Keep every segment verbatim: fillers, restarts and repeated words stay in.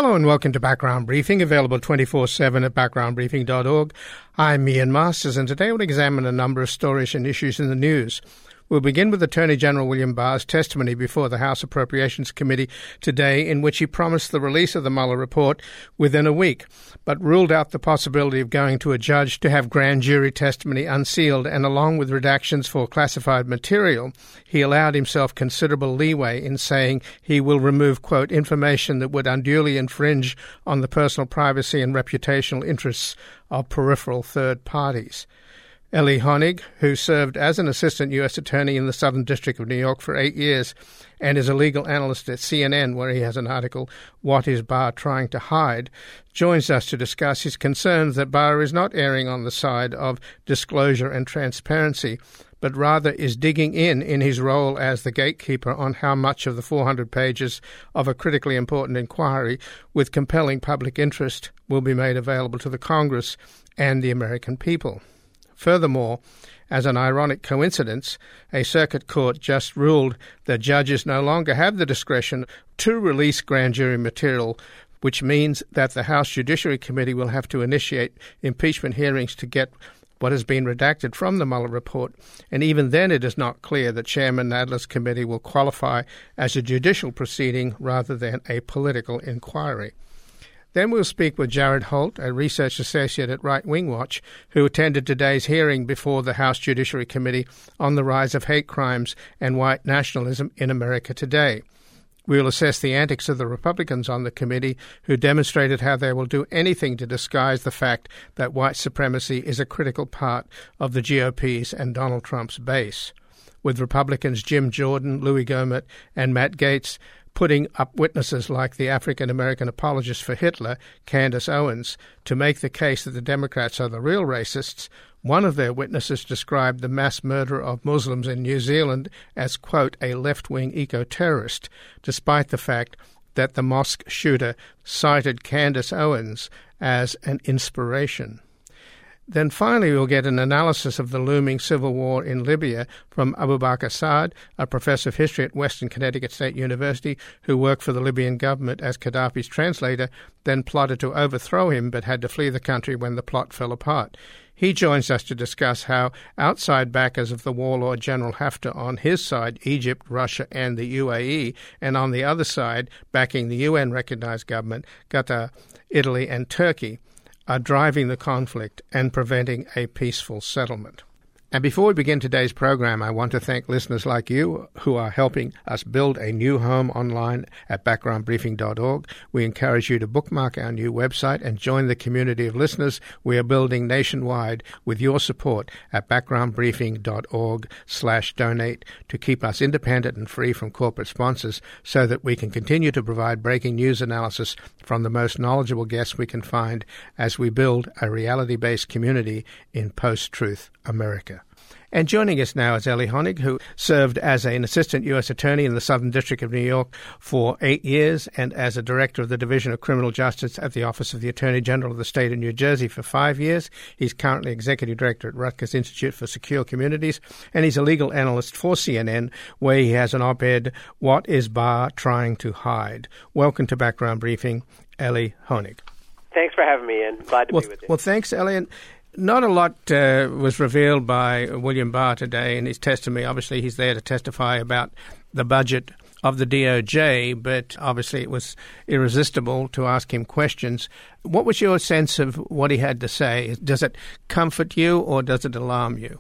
Hello and welcome to Background Briefing, available twenty-four seven at background briefing dot org. I'm Ian Masters, and today we'll examine a number of stories and issues in the news. We'll begin with Attorney General William Barr's testimony before the House Appropriations Committee today, in which he promised the release of the Mueller report within a week, but ruled out the possibility of going to a judge to have grand jury testimony unsealed, and along with redactions for classified material, he allowed himself considerable leeway in saying he will remove, quote, information that would unduly infringe on the personal privacy and reputational interests of peripheral third parties. Elie Honig, who served as an assistant U S attorney in the Southern District of New York for eight years and is a legal analyst at C N N, where he has an article, What is Barr Trying to Hide?, joins us to discuss his concerns that Barr is not erring on the side of disclosure and transparency, but rather is digging in in his role as the gatekeeper on how much of the four hundred pages of a critically important inquiry with compelling public interest will be made available to the Congress and the American people. Furthermore, as an ironic coincidence, a circuit court just ruled that judges no longer have the discretion to release grand jury material, which means that the House Judiciary Committee will have to initiate impeachment hearings to get what has been redacted from the Mueller report, and even then it is not clear that Chairman Nadler's committee will qualify as a judicial proceeding rather than a political inquiry. Then we'll speak with Jared Holt, a research associate at Right Wing Watch, who attended today's hearing before the House Judiciary Committee on the rise of hate crimes and white nationalism in America today. We'll assess the antics of the Republicans on the committee, who demonstrated how they will do anything to disguise the fact that white supremacy is a critical part of the G O P's and Donald Trump's base. With Republicans Jim Jordan, Louis Gohmert, and Matt Gaetz putting up witnesses like the African-American apologist for Hitler, Candace Owens, to make the case that the Democrats are the real racists, one of their witnesses described the mass murder of Muslims in New Zealand as, quote, a left-wing eco-terrorist, despite the fact that the mosque shooter cited Candace Owens as an inspiration. Then finally we'll get an analysis of the looming civil war in Libya from Abubakar Saad, a professor of history at Western Connecticut State University who worked for the Libyan government as Gaddafi's translator, then plotted to overthrow him but had to flee the country when the plot fell apart. He joins us to discuss how outside backers of the warlord General Haftar on his side, Egypt, Russia, and the U A E, and on the other side, backing the U N-recognized government, Qatar, Italy, and Turkey, are driving the conflict and preventing a peaceful settlement. And before we begin today's program, I want to thank listeners like you who are helping us build a new home online at background briefing dot org. We encourage you to bookmark our new website and join the community of listeners we are building nationwide with your support at background briefing dot org slash donate to keep us independent and free from corporate sponsors so that we can continue to provide breaking news analysis from the most knowledgeable guests we can find as we build a reality-based community in post-truth America. And joining us now is Elie Honig, who served as an assistant U S attorney in the Southern District of New York for eight years and as a director of the Division of Criminal Justice at the Office of the Attorney General of the State of New Jersey for five years. He's currently executive director at Rutgers Institute for Secure Communities, and he's a legal analyst for C N N, where he has an op-ed, What is Barr Trying to Hide? Welcome to Background Briefing, Elie Honig. Thanks for having me, and glad to well, be with you. Well, thanks, Elie. And not a lot uh, was revealed by William Barr today in his testimony. Obviously, he's there to testify about the budget of the D O J, but obviously it was irresistible to ask him questions. What was your sense of what he had to say? Does it comfort you or does it alarm you?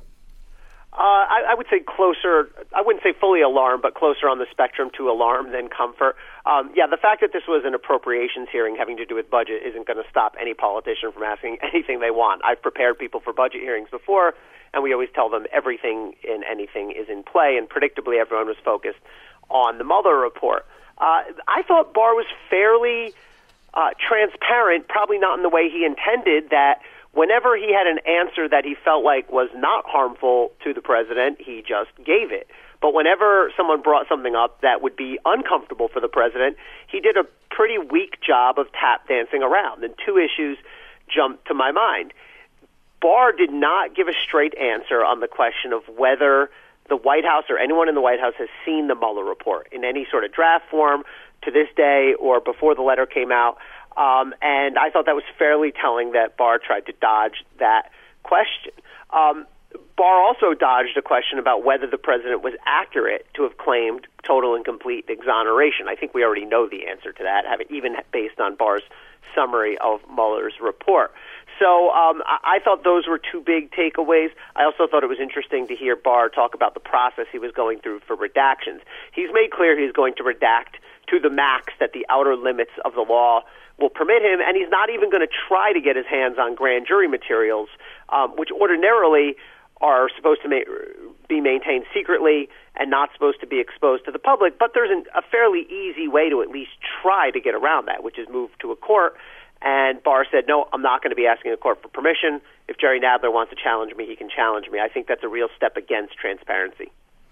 Uh, I, I would say closer, I wouldn't say fully alarmed, but closer on the spectrum to alarm than comfort. Um, yeah, the fact that this was an appropriations hearing having to do with budget isn't going to stop any politician from asking anything they want. I've prepared people for budget hearings before, and we always tell them everything and anything is in play, and predictably everyone was focused on the Mueller report. Uh, I thought Barr was fairly uh, transparent, probably not in the way he intended, that whenever he had an answer that he felt like was not harmful to the president, he just gave it. But whenever someone brought something up that would be uncomfortable for the president, he did a pretty weak job of tap dancing around. And two issues jumped to my mind. Barr did not give a straight answer on the question of whether the White House or anyone in the White House has seen the Mueller report in any sort of draft form to this day or before the letter came out. Um, and I thought that was fairly telling that Barr tried to dodge that question. Um, Barr also dodged a question about whether the president was accurate to have claimed total and complete exoneration. I think we already know the answer to that, even based on Barr's summary of Mueller's report. So um, I thought those were two big takeaways. I also thought it was interesting to hear Barr talk about the process he was going through for redactions. He's made clear he's going to redact to the max that the outer limits of the law will permit him, and he's not even going to try to get his hands on grand jury materials, um, which ordinarily are supposed to ma- be maintained secretly and not supposed to be exposed to the public. But there's an, a fairly easy way to at least try to get around that, which is move to a court. And Barr said, no, I'm not going to be asking the court for permission. If Jerry Nadler wants to challenge me, he can challenge me. I think that's a real step against transparency.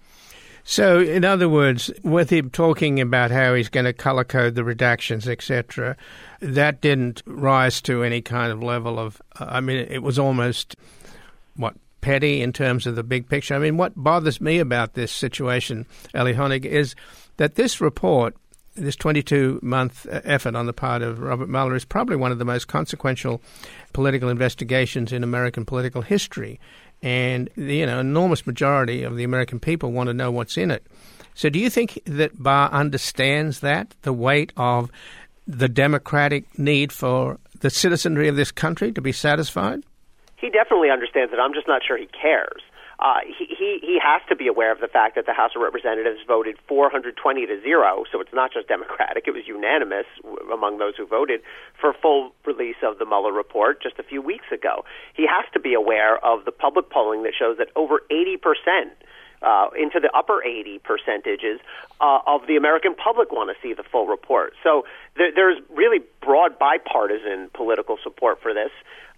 So, in other words, with him talking about how he's going to color code the redactions, et cetera, that didn't rise to any kind of level of, uh, I mean, it was almost, what, petty in terms of the big picture. I mean, what bothers me about this situation, Elie Honig, is that this report, this twenty-two month effort on the part of Robert Mueller, is probably one of the most consequential political investigations in American political history. And, you know, an enormous majority of the American people want to know what's in it. So do you think that Barr understands that, the weight of the democratic need for the citizenry of this country to be satisfied? He definitely understands it. I'm just not sure he cares. Uh, he, he, he has to be aware of the fact that the House of Representatives voted four hundred twenty to zero, so it's not just Democratic. It was unanimous among those who voted for full release of the Mueller report just a few weeks ago. He has to be aware of the public polling that shows that over eighty percent, uh, into the upper eighty percentages uh, of the American public want to see the full report. So there, there's really broad bipartisan political support for this.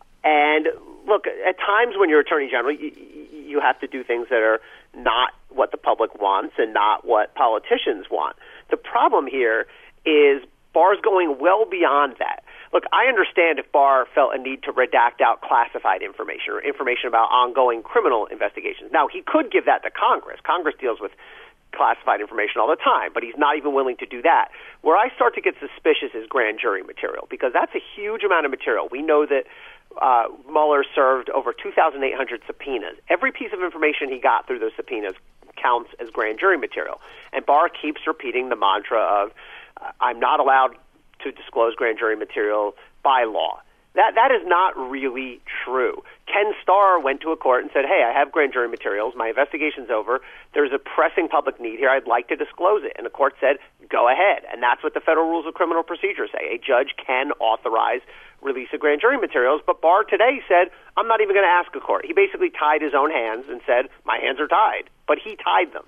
And look, at times when you're Attorney General, you, you have to do things that are not what the public wants and not what politicians want. The problem here is Barr's going well beyond that. Look, I understand if Barr felt a need to redact out classified information or information about ongoing criminal investigations. Now, he could give that to Congress. Congress deals with classified information all the time, but he's not even willing to do that. Where I start to get suspicious is grand jury material, because that's a huge amount of material. We know that Uh, Mueller served over two thousand eight hundred subpoenas. Every piece of information he got through those subpoenas counts as grand jury material. And Barr keeps repeating the mantra of, uh, I'm not allowed to disclose grand jury material by law. That that is not really true. Ken Starr went to a court and said, hey, I have grand jury materials. My investigation's over. There's a pressing public need here. I'd like to disclose it. And the court said, go ahead. And that's what the Federal Rules of Criminal Procedure say. A judge can authorize release of grand jury materials. But Barr today said, I'm not even going to ask a court. He basically tied his own hands and said, my hands are tied. But he tied them.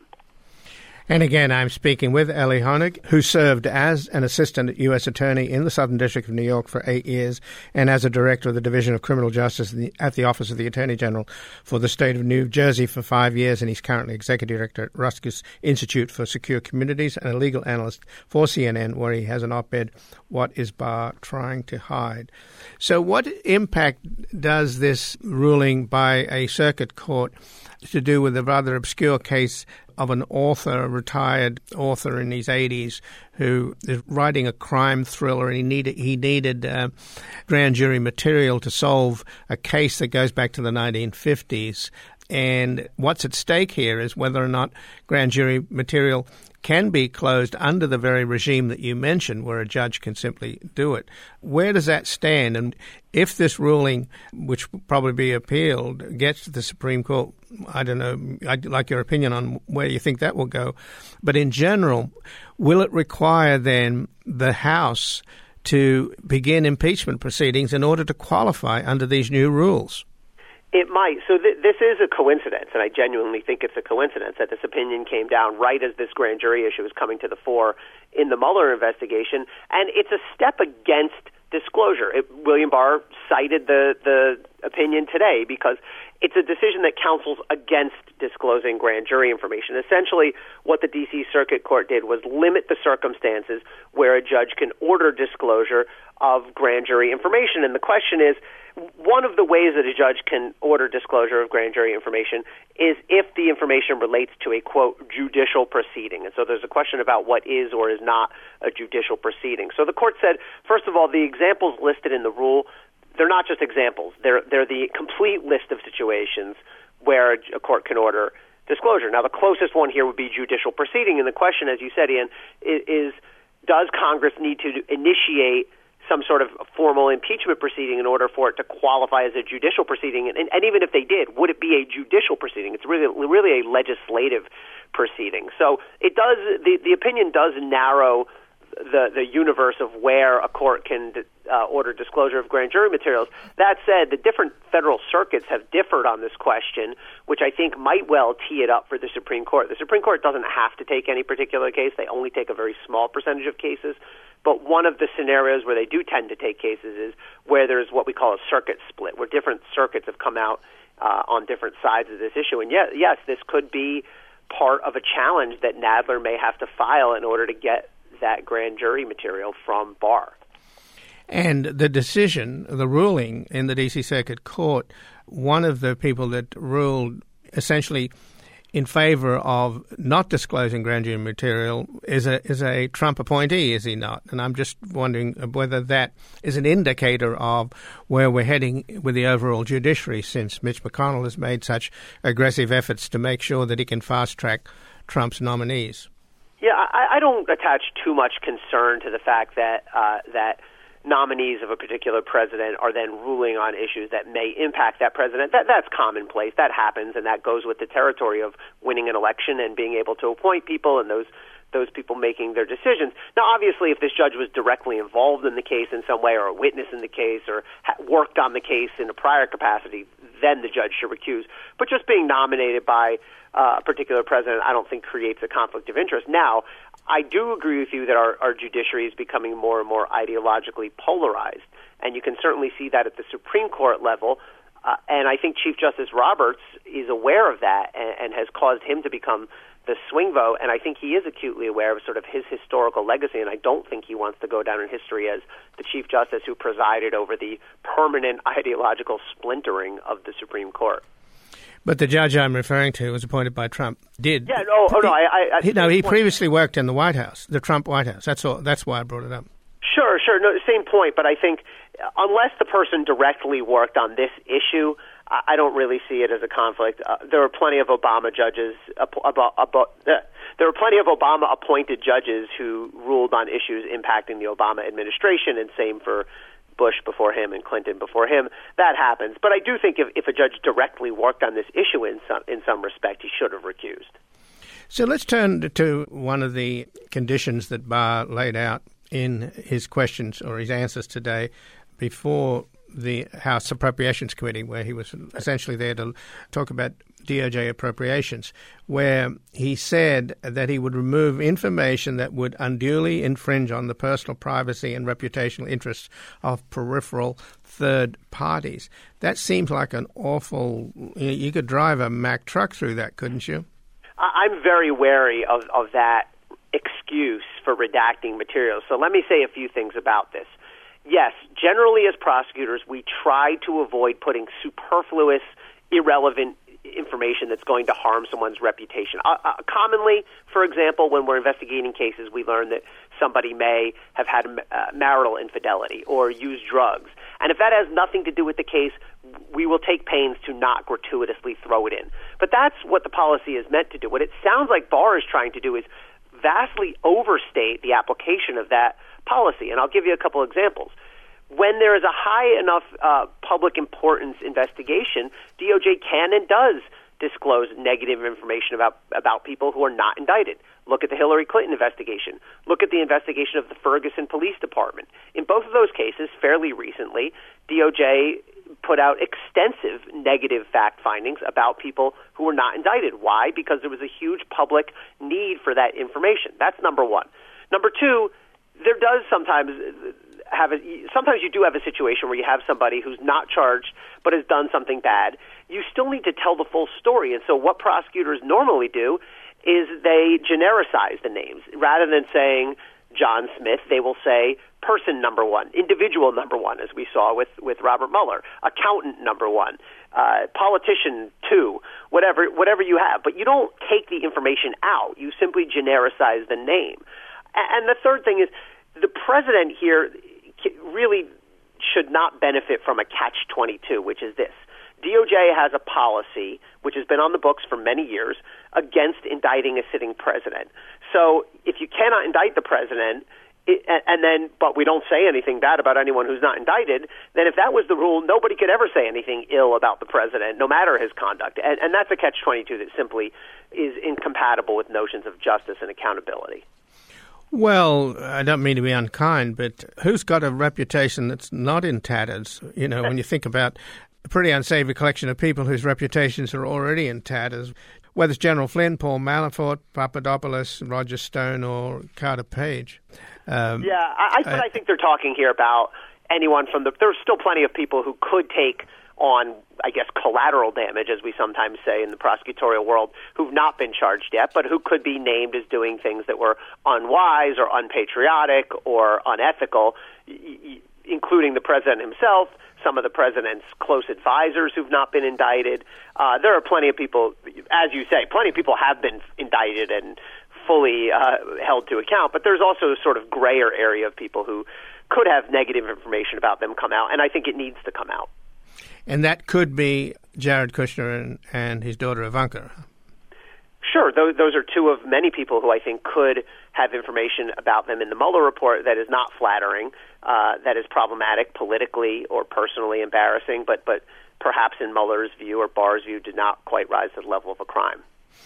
And again, I'm speaking with Elie Honig, who served as an assistant U S attorney in the Southern District of New York for eight years and as a director of the Division of Criminal Justice at the Office of the Attorney General for the state of New Jersey for five years. And he's currently executive director at Ruskus Institute for Secure Communities and a legal analyst for C N N, where he has an op-ed, What is Barr Trying to Hide? So what impact does this ruling by a circuit court to do with a rather obscure case of an author, a retired author in his eighties, who is writing a crime thriller, and he needed he needed uh, grand jury material to solve a case that goes back to the nineteen fifties. And what's at stake here is whether or not grand jury material can be closed under the very regime that you mentioned, where a judge can simply do it. Where does that stand? And if this ruling, which will probably be appealed, gets to the Supreme Court, I don't know, I'd like your opinion on where you think that will go. But in general, will it require then the House to begin impeachment proceedings in order to qualify under these new rules? It might. So th- this is a coincidence, and I genuinely think it's a coincidence that this opinion came down right as this grand jury issue was coming to the fore in the Mueller investigation, and it's a step against disclosure. It, William Barr cited the, the opinion today because it's a decision that counsels against disclosing grand jury information. Essentially, what the D C Circuit Court did was limit the circumstances where a judge can order disclosure of grand jury information. And the question is, one of the ways that a judge can order disclosure of grand jury information is if the information relates to a, quote, judicial proceeding. And so there's a question about what is or is not a judicial proceeding. So the court said, first of all, the examples listed in the rule, they're not just examples. They're, they're the complete list of situations where a court can order disclosure. Now, the closest one here would be judicial proceeding. And the question, as you said, Ian, is, is does Congress need to initiate some sort of formal impeachment proceeding in order for it to qualify as a judicial proceeding? And, and even if they did, would it be a judicial proceeding? It's really really a legislative proceeding. So it does. The, the opinion does narrow the the universe of where a court can uh, order disclosure of grand jury materials. That said, the different federal circuits have differed on this question, which I think might well tee it up for the Supreme Court. The Supreme Court doesn't have to take any particular case. They only take a very small percentage of cases. But one of the scenarios where they do tend to take cases is where there's what we call a circuit split, where different circuits have come out uh, on different sides of this issue. And yes, yes, this could be part of a challenge that Nadler may have to file in order to get that grand jury material from Barr. And the decision, the ruling in the D C Circuit Court, one of the people that ruled essentially in favor of not disclosing grand jury material is a is a Trump appointee, is he not? And I'm just wondering whether that is an indicator of where we're heading with the overall judiciary, since Mitch McConnell has made such aggressive efforts to make sure that he can fast-track Trump's nominees. Yeah, I, I don't attach too much concern to the fact that uh, that nominees of a particular president are then ruling on issues that may impact that president. That that's commonplace. That happens, and that goes with the territory of winning an election and being able to appoint people and those those people making their decisions. Now, obviously, if this judge was directly involved in the case in some way, or a witness in the case, or ha- worked on the case in a prior capacity, then the judge should recuse. But just being nominated by uh, a particular president, I don't think creates a conflict of interest. Now, I do agree with you that our, our judiciary is becoming more and more ideologically polarized, and you can certainly see that at the Supreme Court level. Uh, and I think Chief Justice Roberts is aware of that and, and has caused him to become the swing vote, and I think he is acutely aware of sort of his historical legacy, and I don't think he wants to go down in history as the Chief Justice who presided over the permanent ideological splintering of the Supreme Court. But the judge I'm referring to was appointed by Trump. Did yeah? No, oh no, I. I, I he, no, he previously worked in the White House, the Trump White House. That's all. That's why I brought it up. Sure, sure. No, same point. But I think unless the person directly worked on this issue, I don't really see it as a conflict. Uh, there were plenty of Obama judges. About, about, uh, there were plenty of Obama-appointed judges who ruled on issues impacting the Obama administration, and same for Bush before him and Clinton before him. That happens. But I do think if, if a judge directly worked on this issue in some in some respect, he should have recused. So let's turn to one of the conditions that Barr laid out in his questions or his answers today before the House Appropriations Committee, where he was essentially there to talk about D O J appropriations, where he said that he would remove information that would unduly infringe on the personal privacy and reputational interests of peripheral third parties. That seems like an awful... You could drive a Mack truck through that, couldn't you? I'm very wary of, of that excuse for redacting materials. So let me say a few things about this. Yes, generally as prosecutors, we try to avoid putting superfluous, irrelevant information that's going to harm someone's reputation. Uh, uh, commonly, for example, when we're investigating cases, we learn that somebody may have had uh, marital infidelity or used drugs. And if that has nothing to do with the case, we will take pains to not gratuitously throw it in. But that's what the policy is meant to do. What it sounds like Barr is trying to do is vastly overstate the application of that policy. And I'll give you a couple examples. When there is a high enough uh, public importance investigation, D O J can and does disclose negative information about, about people who are not indicted. Look at the Hillary Clinton investigation. Look at the investigation of the Ferguson Police Department. In both of those cases, fairly recently, D O J put out extensive negative fact findings about people who were not indicted. Why? Because there was a huge public need for that information. That's number one. Number two, there does sometimes have a, sometimes you do have a situation where you have somebody who's not charged but has done something bad. You still need to tell the full story. And so what prosecutors normally do is they genericize the names. Rather than saying John Smith, they will say person number one, individual number one, as we saw with, with Robert Mueller, accountant number one, uh, politician two, whatever whatever you have. But you don't take the information out. You simply genericize the name. And the third thing is the president here really should not benefit from a catch twenty-two, which is this. D O J has a policy, which has been on the books for many years, against indicting a sitting president. So if you cannot indict the president, it, and then, but we don't say anything bad about anyone who's not indicted, then if that was the rule, nobody could ever say anything ill about the president, no matter his conduct. And, and that's a catch twenty-two that simply is incompatible with notions of justice and accountability. Well, I don't mean to be unkind, but who's got a reputation that's not in tatters? You know, when you think about a pretty unsavory collection of people whose reputations are already in tatters, whether it's General Flynn, Paul Manafort, Papadopoulos, Roger Stone, or Carter Page. Um, yeah, I, I, I think they're talking here about anyone from the – there's still plenty of people who could take on, I guess, collateral damage, as we sometimes say in the prosecutorial world, who've not been charged yet, but who could be named as doing things that were unwise or unpatriotic or unethical, including the president himself, some of the president's close advisors who've not been indicted. Uh, there are plenty of people, as you say, plenty of people have been indicted and fully uh, held to account, but there's also a sort of grayer area of people who could have negative information about them come out, and I think it needs to come out. And that could be Jared Kushner and, and his daughter Ivanka. Sure. Those, those are two of many people who I think could have information about them in the Mueller report that is not flattering, uh, that is problematic politically or personally embarrassing, but, but perhaps in Mueller's view or Barr's view did not quite rise to the level of a crime.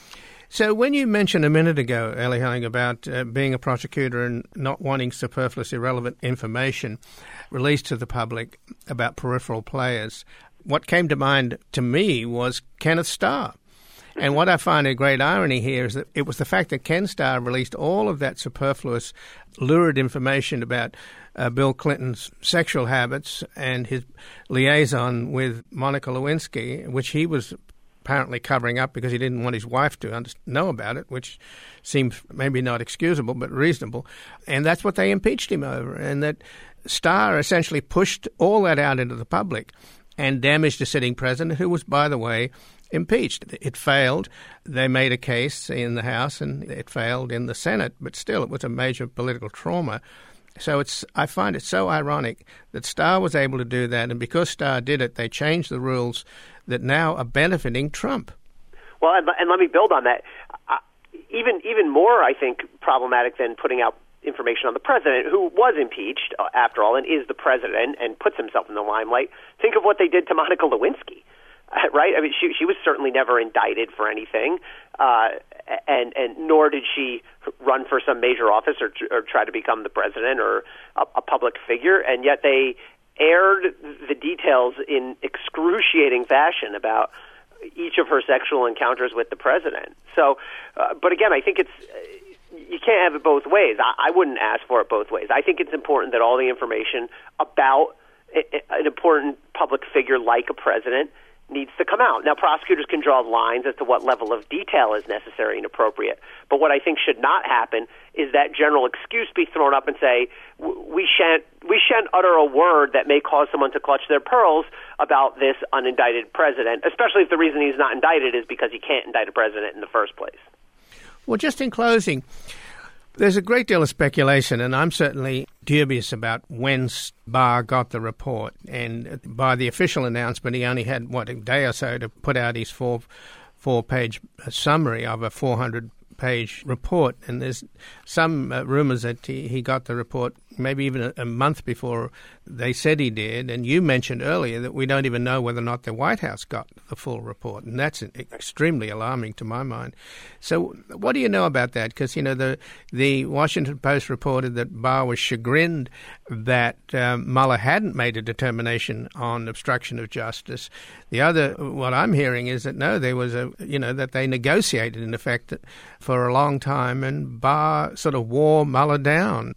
So when you mentioned a minute ago, Ellie Helling, about uh, being a prosecutor and not wanting superfluous, irrelevant information released to the public about peripheral players, what came to mind to me was Kenneth Starr. And what I find a great irony here is that it was the fact that Ken Starr released all of that superfluous, lurid information about uh, Bill Clinton's sexual habits and his liaison with Monica Lewinsky, which he was apparently covering up because he didn't want his wife to under- know about it, which seems maybe not excusable but reasonable. And that's what they impeached him over, and that Starr essentially pushed all that out into the public and damaged a sitting president who was, by the way, impeached. It failed. They made a case in the House and it failed in the Senate, but still it was a major political trauma. So it's I find it so ironic that Starr was able to do that, and because Starr did it, they changed the rules that now are benefiting Trump. Well, and, and let me build on that. Uh, even even more, I think, problematic than putting out information on the president, who was impeached, uh, after all, and is the president and puts himself in the limelight. Think of what they did to Monica Lewinsky, uh, right? I mean, she she was certainly never indicted for anything, uh, and and nor did she run for some major office or, or try to become the president or a, a public figure, and yet they aired the details in excruciating fashion about each of her sexual encounters with the president. So, uh, but again, I think it's you can't have it both ways. I, I wouldn't ask for it both ways. I think it's important that all the information about an important public figure like a president needs to come out. Now, prosecutors can draw lines as to what level of detail is necessary and appropriate. But what I think should not happen is that general excuse be thrown up and say, we shan't we shan't utter a word that may cause someone to clutch their pearls about this unindicted president, especially if the reason he's not indicted is because he can't indict a president in the first place. Well, just in closing, there's a great deal of speculation, and I'm certainly dubious about when Barr got the report. And by the official announcement, he only had, what, a day or so to put out his four, four-page summary of a four hundred page report. And there's some uh, rumors that he, he got the report maybe even a, a month before they said he did. And you mentioned earlier that we don't even know whether or not the White House got the full report. And that's extremely alarming to my mind. So what do you know about that? Because, you know, the the Washington Post reported that Barr was chagrined that um, Mueller hadn't made a determination on obstruction of justice. The other, what I'm hearing is that, no, there was a, you know, that they negotiated, in effect, for a long time, and Barr sort of wore Mueller down.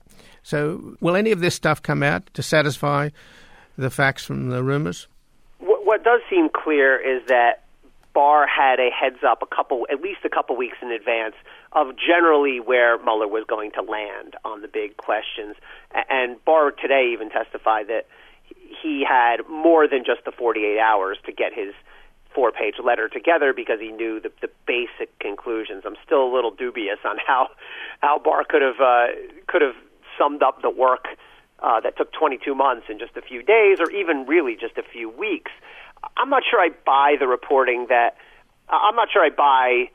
So will any of this stuff come out to satisfy the facts from the rumors? What, what does seem clear is that Barr had a heads up a couple, at least a couple weeks in advance of generally where Mueller was going to land on the big questions. And Barr today even testified that he had more than just the forty-eight hours to get his four-page letter together because he knew the, the basic conclusions. I'm still a little dubious on how how Barr could have uh, could have summed up the work uh, that took twenty-two months in just a few days, or even really just a few weeks. I'm not sure I buy the reporting that. I'm not sure I buy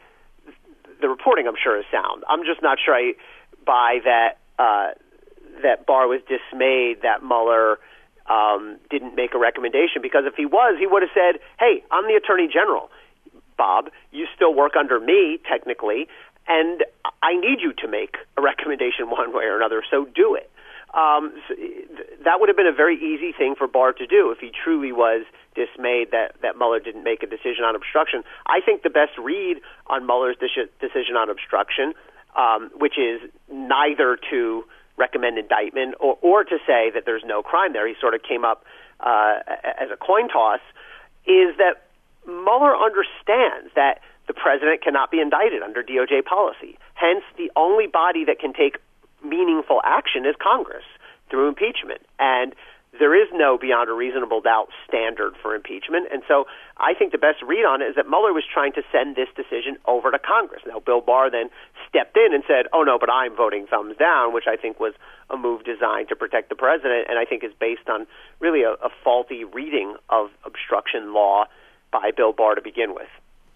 the reporting. I'm sure is sound. I'm just not sure I buy that uh, that Barr was dismayed that Mueller Um, didn't make a recommendation, because if he was, he would have said, hey, I'm the Attorney General. Bob, you still work under me, technically, and I need you to make a recommendation one way or another, so do it. Um, so that would have been a very easy thing for Barr to do if he truly was dismayed that, that Mueller didn't make a decision on obstruction. I think the best read on Mueller's de- decision on obstruction, um, which is neither to recommend indictment or, or to say that there's no crime there, he sort of came up uh, as a coin toss, is that Mueller understands that the president cannot be indicted under D O J policy. Hence, the only body that can take meaningful action is Congress through impeachment. And there is no beyond a reasonable doubt standard for impeachment. And so I think the best read on it is that Mueller was trying to send this decision over to Congress. Now, Bill Barr then stepped in and said, oh, no, but I'm voting thumbs down, which I think was a move designed to protect the president, and I think is based on really a, a faulty reading of obstruction law by Bill Barr to begin with.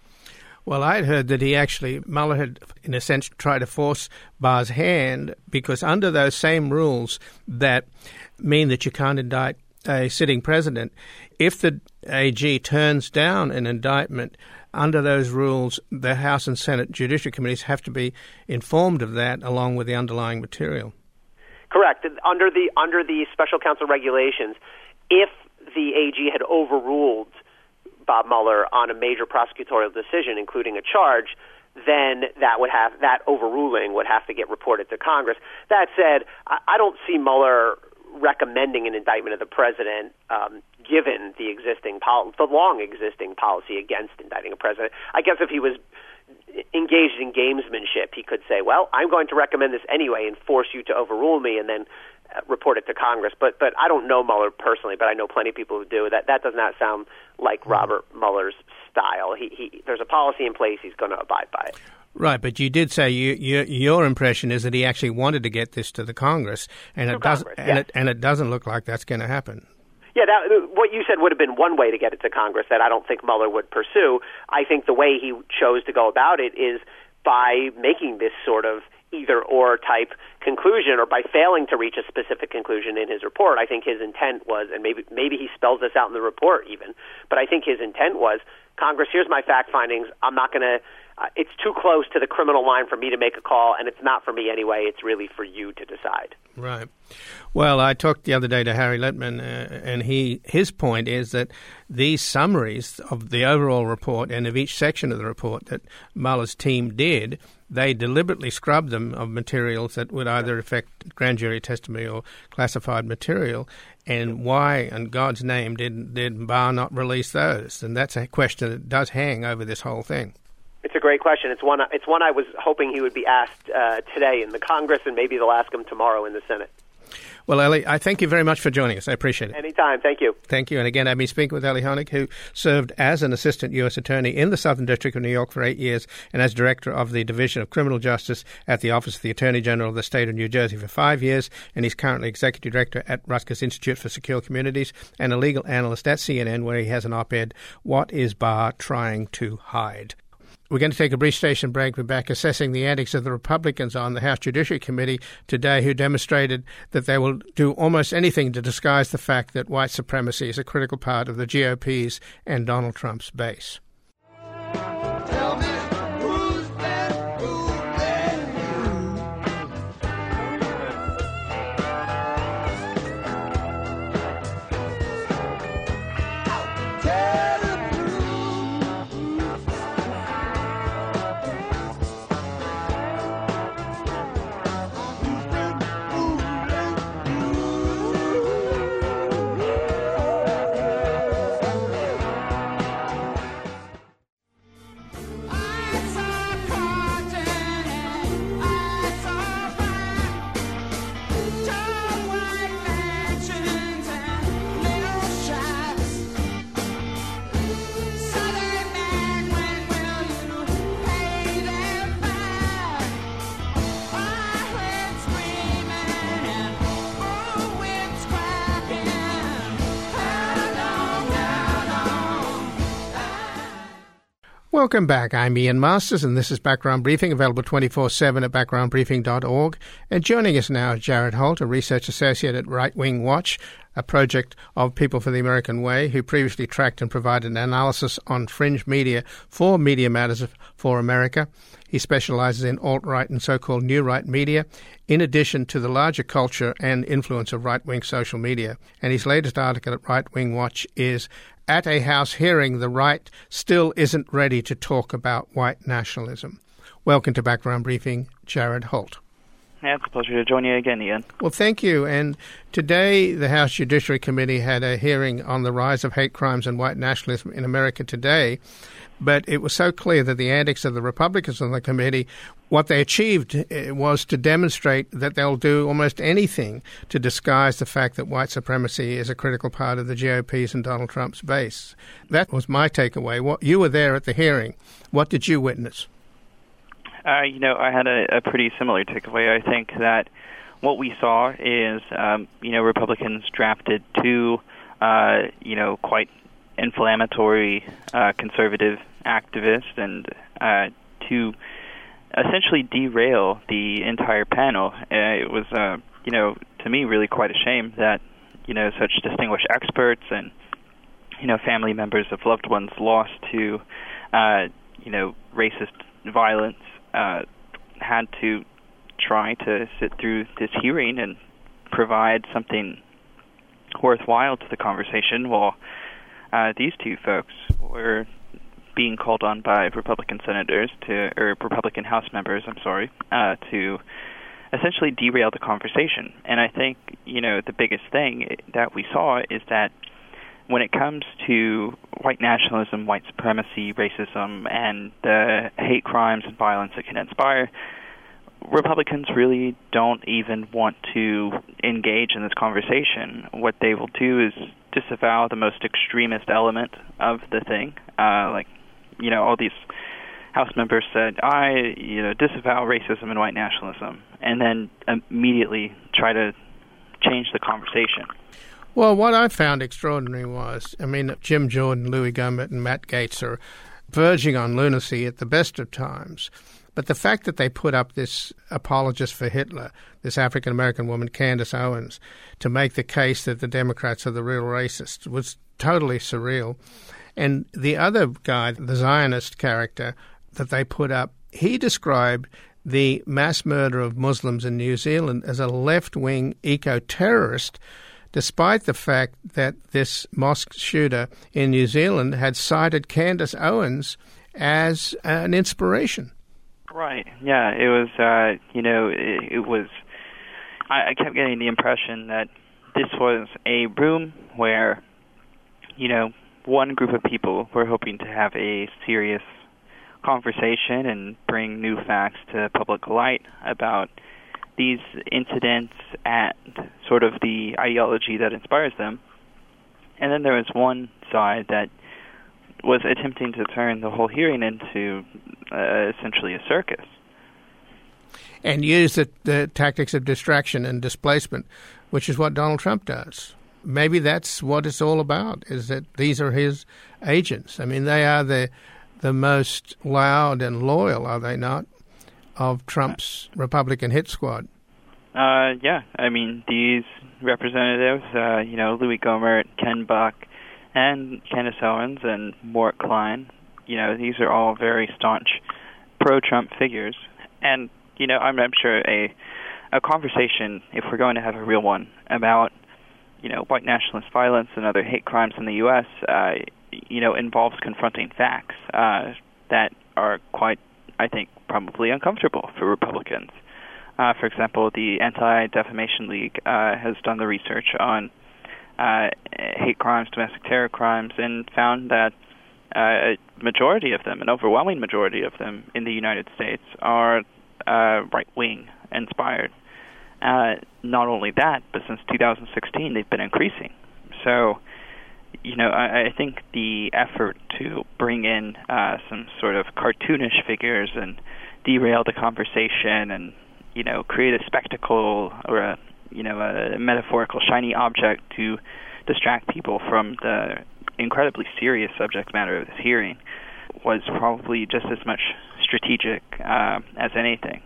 Well, I'd heard that he actually, Mueller had, in a sense, tried to force Barr's hand, because under those same rules that mean that you can't indict a sitting president, if the A G turns down an indictment, under those rules, the House and Senate Judiciary Committees have to be informed of that along with the underlying material. Correct. Under the under the special counsel regulations, if the A G had overruled Bob Mueller on a major prosecutorial decision, including a charge, then that would have that overruling would have to get reported to Congress. That said, I, I don't see Mueller recommending an indictment of the president, um, given the existing pol- the long existing policy against indicting a president. I guess if he was engaged in gamesmanship, he could say, well, I'm going to recommend this anyway and force you to overrule me, and then uh, report it to Congress. But but I don't know Mueller personally, but I know plenty of people who do. That that does not sound like Robert Mueller's style. He, he there's a policy in place. He's going to abide by it. Right, but you did say you, you, your impression is that he actually wanted to get this to the Congress, and to it doesn't, Congress, and yes. it and it doesn't look like that's going to happen. Yeah, that, what you said would have been one way to get it to Congress that I don't think Mueller would pursue. I think the way he chose to go about it is by making this sort of either-or type conclusion, or by failing to reach a specific conclusion in his report. I think his intent was, and maybe maybe he spells this out in the report even, but I think his intent was, Congress, here's my fact findings. I'm not going to, uh, it's too close to the criminal line for me to make a call, and it's not for me anyway. It's really for you to decide. Right. Well, I talked the other day to Harry Litman, uh, and he his point is that these summaries of the overall report and of each section of the report that Mueller's team did, they deliberately scrubbed them of materials that would either affect grand jury testimony or classified material. And why, in God's name, did did Barr not release those? And that's a question that does hang over this whole thing. It's a great question. It's one. It's one I was hoping he would be asked uh, today in the Congress, and maybe they'll ask him tomorrow in the Senate. Well, Eli, I thank you very much for joining us. I appreciate it. Anytime. Thank you. Thank you. And again, I've been speaking with Eli Honig, who served as an assistant U S attorney in the Southern District of New York for eight years and as director of the Division of Criminal Justice at the Office of the Attorney General of the State of New Jersey for five years. And he's currently executive director at Rutgers Institute for Secure Communities and a legal analyst at C N N, where he has an op-ed, What is Barr Trying to Hide? We're going to take a brief station break. We're back assessing the antics of the Republicans on the House Judiciary Committee today, who demonstrated that they will do almost anything to disguise the fact that white supremacy is a critical part of the G O P's and Donald Trump's base. Tell me who's bad, who's bad news. Tell Welcome back. I'm Ian Masters, and this is Background Briefing, available twenty-four seven at background briefing dot org. And joining us now is Jared Holt, a research associate at Right Wing Watch, a project of People for the American Way, who previously tracked and provided an analysis on fringe media for Media Matters for America. He specializes in alt-right and so-called new right media, in addition to the larger culture and influence of right-wing social media. And his latest article at Right Wing Watch is, "At a House Hearing, the Right Still Isn't Ready to Talk About White Nationalism." Welcome to Background Briefing, Jared Holt. Yeah, it's a pleasure to join you again, Ian. Well, thank you. And today, the House Judiciary Committee had a hearing on the rise of hate crimes and white nationalism in America today. But it was so clear that the antics of the Republicans on the committee, what they achieved was to demonstrate that they'll do almost anything to disguise the fact that white supremacy is a critical part of the G O P's and Donald Trump's base. That was my takeaway. What, you were there at the hearing. What did you witness? Uh, you know, I had a, a pretty similar takeaway. I think that what we saw is, um, you know, Republicans drafted two, uh, you know, quite inflammatory uh, conservative activists and uh, to essentially derail the entire panel. Uh, it was, uh, you know, to me really quite a shame that, you know, such distinguished experts and, you know, family members of loved ones lost to, uh, you know, racist violence uh, had to try to sit through this hearing and provide something worthwhile to the conversation while uh, these two folks were being called on by Republican senators to, or Republican House members, I'm sorry, uh, to essentially derail the conversation. And I think, you know, the biggest thing that we saw is that when it comes to white nationalism, white supremacy, racism, and the hate crimes and violence it can inspire, Republicans really don't even want to engage in this conversation. What they will do is disavow the most extremist element of the thing. Uh, like, you know, all these House members said, I, you know, disavow racism and white nationalism, and then immediately try to change the conversation. Well, what I found extraordinary was, I mean, Jim Jordan, Louis Gohmert, and Matt Gaetz are verging on lunacy at the best of times. But the fact that they put up this apologist for Hitler, this African-American woman, Candace Owens, to make the case that the Democrats are the real racists was totally surreal. And the other guy, the Zionist character that they put up, he described the mass murder of Muslims in New Zealand as a left-wing eco-terrorist, despite the fact that this mosque shooter in New Zealand had cited Candace Owens as an inspiration. Right. Yeah, it was, uh, you know, it, it was, I, I kept getting the impression that this was a room where, you know, one group of people were hoping to have a serious conversation and bring new facts to public light about these incidents and sort of the ideology that inspires them. And then there was one side that was attempting to turn the whole hearing into uh, essentially a circus. And use the, the tactics of distraction and displacement, which is what Donald Trump does. Maybe that's what it's all about, is that these are his agents. I mean, they are the the most loud and loyal, are they not, of Trump's Republican hit squad? Uh, yeah. I mean, these representatives, uh, you know, Louis Gohmert, Ken Buck, and Candace Owens and Mort Klein, you know, these are all very staunch pro-Trump figures. And, you know, I'm, I'm sure a a conversation, if we're going to have a real one, about, you know, white nationalist violence and other hate crimes in the U S, uh, you know, involves confronting facts uh, that are quite, I think, probably uncomfortable for Republicans. Uh, for example, the Anti-Defamation League uh, has done the research on uh, hate crimes, domestic terror crimes, and found that uh, a majority of them, an overwhelming majority of them in the United States, are uh, right-wing inspired. Uh, not only that, but since two thousand sixteen, they've been increasing. So, you know, I, I think the effort to bring in uh, some sort of cartoonish figures and derail the conversation and, you know, create a spectacle or a, you know, a metaphorical shiny object to distract people from the incredibly serious subject matter of this hearing was probably just as much strategic uh, as anything.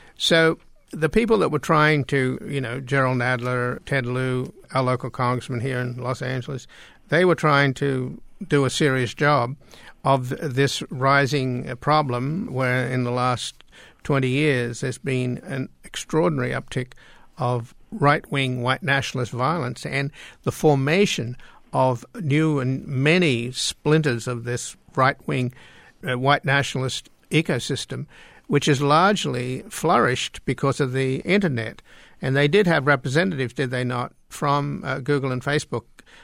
So the people that were trying to, you know, Gerald Nadler, Ted Lieu, our local congressman here in Los Angeles, they were trying to do a serious job of this rising problem where in the last twenty years there's been an extraordinary uptick of right-wing white nationalist violence and the formation of new and many splinters of this right-wing uh, white nationalist ecosystem, which has largely flourished because of the internet. And they did have representatives, did they not, from uh, Google and Facebook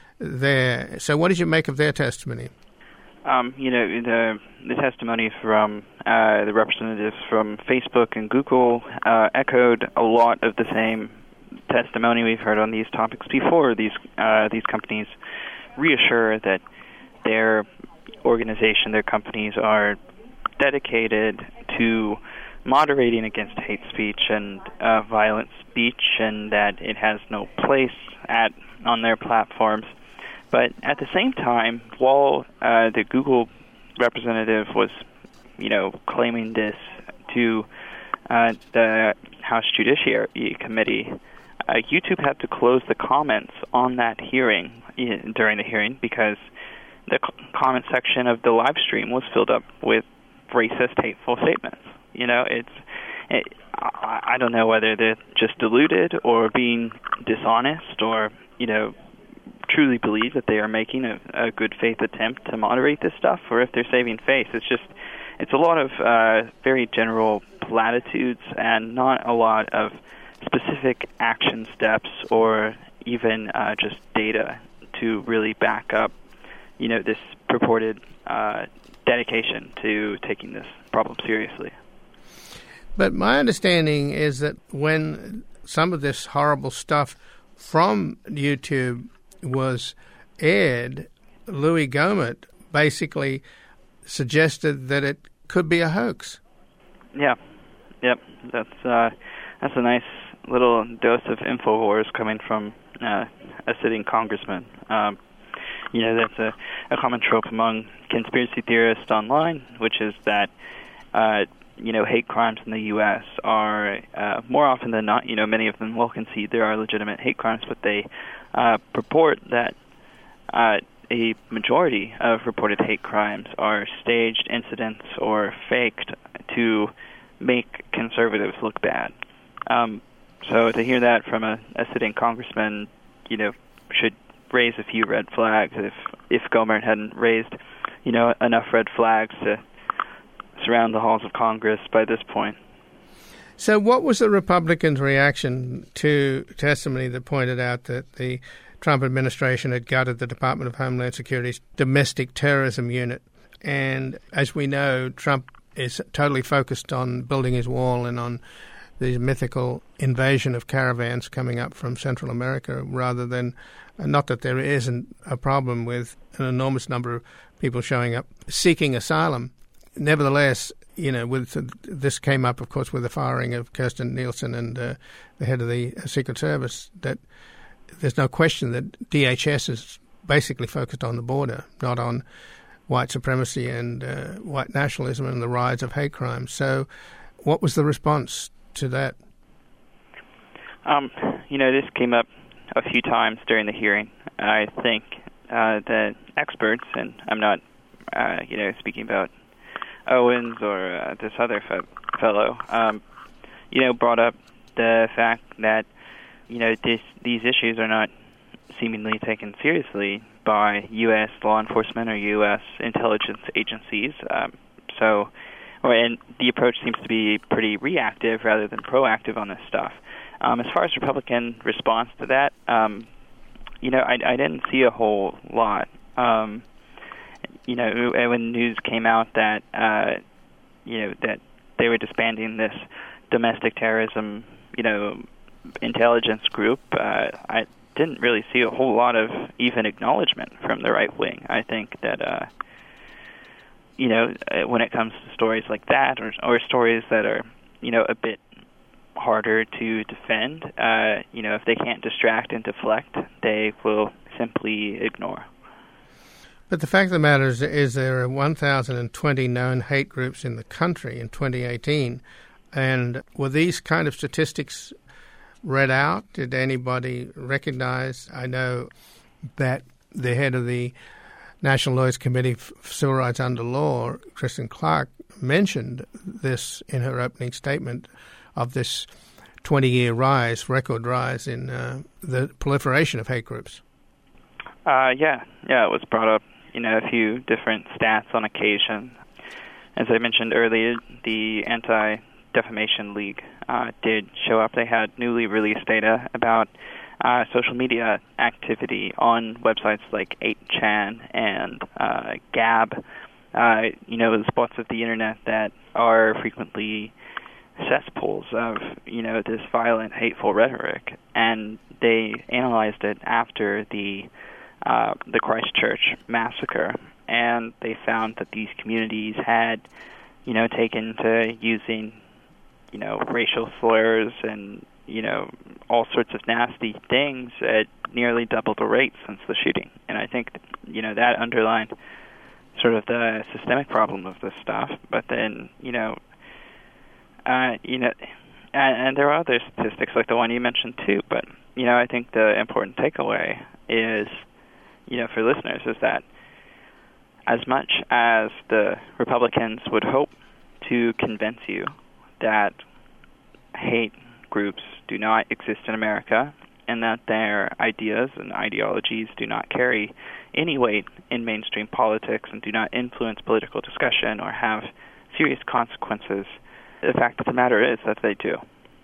there. So what did you make of their testimony? Um, you know, the the testimony from uh, the representatives from Facebook and Google uh, echoed a lot of the same testimony we've heard on these topics before. These uh, these companies reassure that their organization, their companies are dedicated to moderating against hate speech and uh, violent speech, and that it has no place at on their platforms. But at the same time, while uh, the Google representative was, you know, claiming this to uh, the House Judiciary Committee, uh, YouTube had to close the comments on that hearing during the hearing because the comment section of the live stream was filled up with racist, hateful statements. You know, it's it, I, I don't know whether they're just deluded or being dishonest or, you know, truly believe that they are making a, a good faith attempt to moderate this stuff, or if they're saving face. It's just, it's a lot of uh, very general platitudes and not a lot of specific action steps or even uh, just data to really back up, you know, this purported uh, dedication to taking this problem seriously. But my understanding is that when some of this horrible stuff from YouTube was aired, Louis Gohmert basically suggested that it could be a hoax. Yeah, yep. That's uh, that's a nice little dose of InfoWars coming from uh, a sitting congressman. Um, you know, that's a, a common trope among conspiracy theorists online, which is that uh, you know, hate crimes in the U S are uh, more often than not, you know, many of them will concede there are legitimate hate crimes, but they uh, purport that uh, a majority of reported hate crimes are staged incidents or faked to make conservatives look bad. Um, so to hear that from a, a sitting congressman, you know, should raise a few red flags. If if Gohmert hadn't raised, you know, enough red flags to surround the halls of Congress by this point. So what was the Republicans' reaction to testimony that pointed out that the Trump administration had gutted the Department of Homeland Security's domestic terrorism unit? And as we know, Trump is totally focused on building his wall and on the mythical invasion of caravans coming up from Central America, rather than, not that there isn't a problem with an enormous number of people showing up seeking asylum. Nevertheless, you know, with uh, this came up, of course, with the firing of Kirstjen Nielsen and uh, the head of the Secret Service, that there's no question that D H S is basically focused on the border, not on white supremacy and uh, white nationalism and the rise of hate crimes. So what was the response to that? Um, you know, this came up a few times during the hearing. I think uh, the experts, and I'm not, uh, you know, speaking about Owens or uh, this other fe- fellow, um, you know, brought up the fact that, you know, this, these issues are not seemingly taken seriously by U S law enforcement or U S intelligence agencies. Um, so, or, and the approach seems to be pretty reactive rather than proactive on this stuff. Um, as far as Republican response to that, um, you know, I, I didn't see a whole lot. Um, You know, when news came out that, uh, you know, that they were disbanding this domestic terrorism, you know, intelligence group, uh, I didn't really see a whole lot of even acknowledgement from the right wing. I think that, uh, you know, when it comes to stories like that, or, or stories that are, you know, a bit harder to defend, uh, you know, if they can't distract and deflect, they will simply ignore. But the fact of the matter is, is there are one thousand twenty known hate groups in the country in twenty eighteen. And were these kind of statistics read out? Did anybody recognize? I know that the head of the National Lawyers Committee for Civil Rights Under Law, Kristen Clark, mentioned this in her opening statement of this twenty-year rise, record rise in uh, the proliferation of hate groups. Uh, yeah, yeah, it was brought up, you know, a few different stats on occasion. As I mentioned earlier, the Anti-Defamation League uh, did show up. They had newly released data about uh, social media activity on websites like eight chan and uh, Gab, uh, you know, spots of the internet that are frequently cesspools of, you know, this violent, hateful rhetoric. And they analyzed it after the Uh, the Christchurch massacre, and they found that these communities had, you know, taken to using, you know, racial slurs and, you know, all sorts of nasty things at nearly double the rate since the shooting. And I think, you know, that underlined sort of the systemic problem of this stuff. But then, you know, uh, you know, and, and there are other statistics like the one you mentioned too. But, you know, I think the important takeaway is, you know, for listeners, is that as much as the Republicans would hope to convince you that hate groups do not exist in America and that their ideas and ideologies do not carry any weight in mainstream politics and do not influence political discussion or have serious consequences, the fact of the matter is that they do.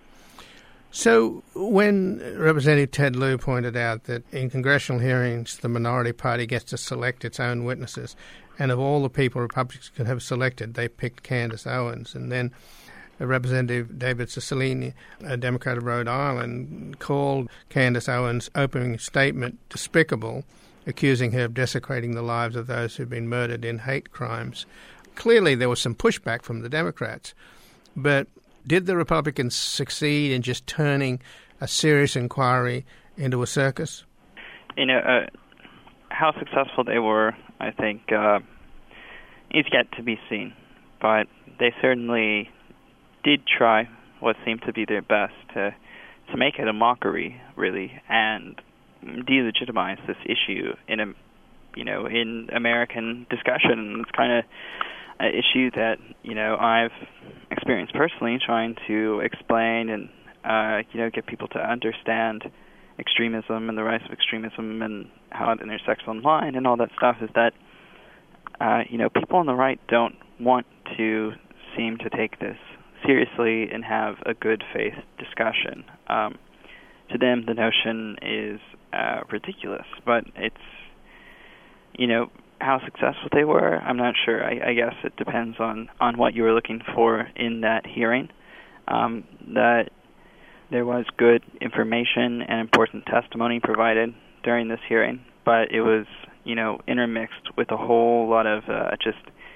So when Representative Ted Lieu pointed out that in congressional hearings the minority party gets to select its own witnesses, and of all the people Republicans could have selected, they picked Candace Owens, and then Representative David Cicilline, a Democrat of Rhode Island, called Candace Owens' opening statement despicable, accusing her of desecrating the lives of those who've been murdered in hate crimes. Clearly there was some pushback from the Democrats, but did the Republicans succeed in just turning a serious inquiry into a circus? You know, uh, how successful they were, I think, uh, is yet to be seen. But they certainly did try what seemed to be their best to to make it a mockery, really, and delegitimize this issue in a, you know, in American discussion. It's kind of an issue that, you know, I've experienced personally, trying to explain and, uh, you know, get people to understand extremism and the rise of extremism and how it intersects online and all that stuff, is that, uh, you know, people on the right don't want to seem to take this seriously and have a good faith discussion. Um, to them, the notion is uh, ridiculous, but it's, you know, how successful they were, I'm not sure. I, I guess it depends on, on what you were looking for in that hearing. Um, that there was good information and important testimony provided during this hearing, but it was, you know, intermixed with a whole lot of uh, just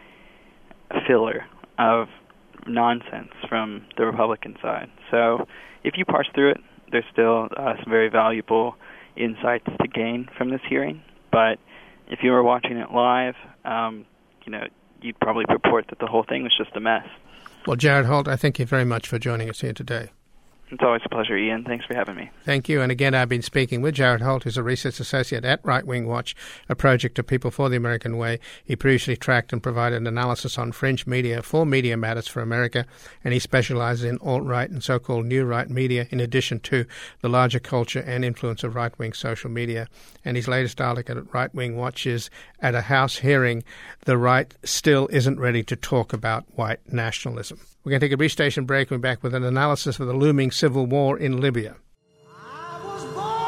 filler of nonsense from the Republican side. So if you parse through it, there's still uh, some very valuable insights to gain from this hearing, but if you were watching it live, um, you know, you'd probably report that the whole thing was just a mess. Well, Jared Holt, I thank you very much for joining us here today. It's always a pleasure, Ian. Thanks for having me. Thank you. And again, I've been speaking with Jared Holt, who's a research associate at Right Wing Watch, a project of People for the American Way. He previously tracked and provided analysis on fringe media for Media Matters for America, and he specializes in alt-right and so-called new right media, in addition to the larger culture and influence of right-wing social media. And his latest article at Right Wing Watch is, at a House hearing, the right still isn't ready to talk about white nationalism. We're going to take a brief station break. We're back with an analysis of the looming civil war in Libya. I was